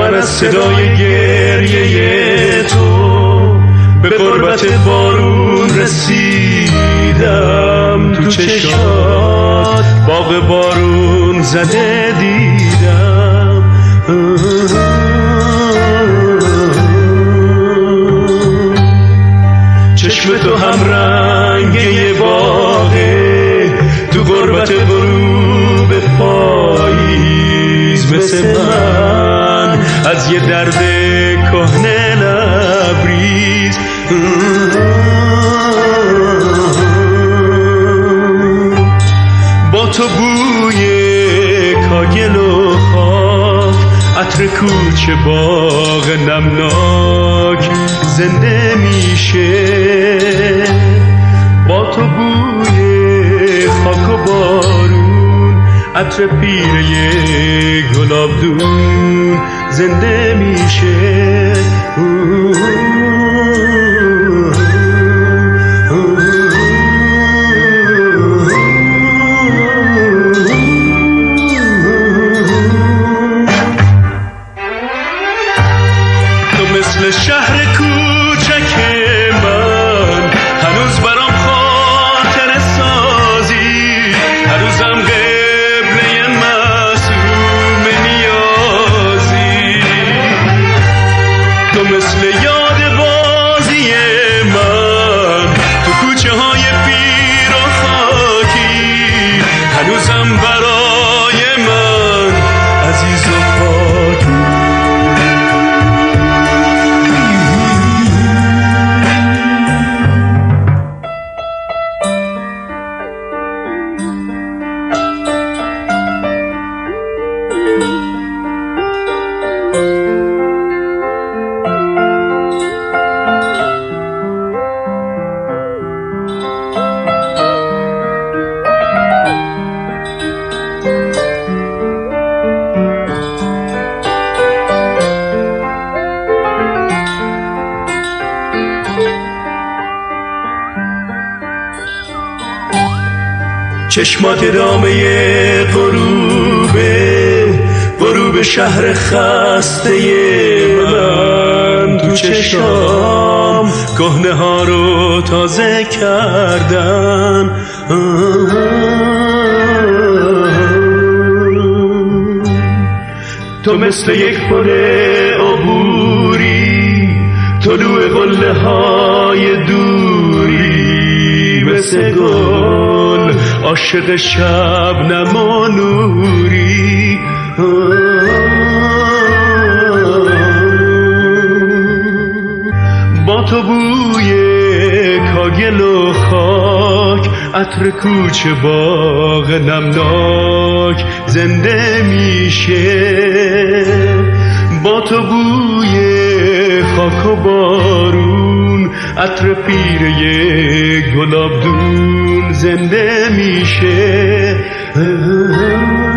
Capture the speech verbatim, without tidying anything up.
من از صدای گریه تو به قربت بارون رسیدم، تو چشات باغ بارون زده دیدم. چشم تو هم رنگه باغه، تو قربت غروب پاییز مثل من از یه درد کهنه لبریز. با تو بوی کاگل و خاک، عطر کوچه باغ نمناک زنده میشه. با تو بوی خاک و بارون، عطر پیره گلابدون زنده میشه. مثل شهر کوچک من هنوز برام خاطره سازی، هر روزم قبله معصوم نیازی. تو مثل یاد بازی من تو کوچه های پیر و خاکی، هنوزم برای من عزیز و پاکی. چشمات ادامه غروبه، غروب شهر خسته من. تو چشام کهنه ها رو تازه کردن. تو مثل یک پل عبوری، طلوع قله های دوری، مثل گل عاشق شبنم و نوری. با تو بوی کاگل و خاک، عطر کوچه باغ نمناک زنده میشه. با تو بوی خاک و بارون، عطر پیره گلابدون زنده میشه.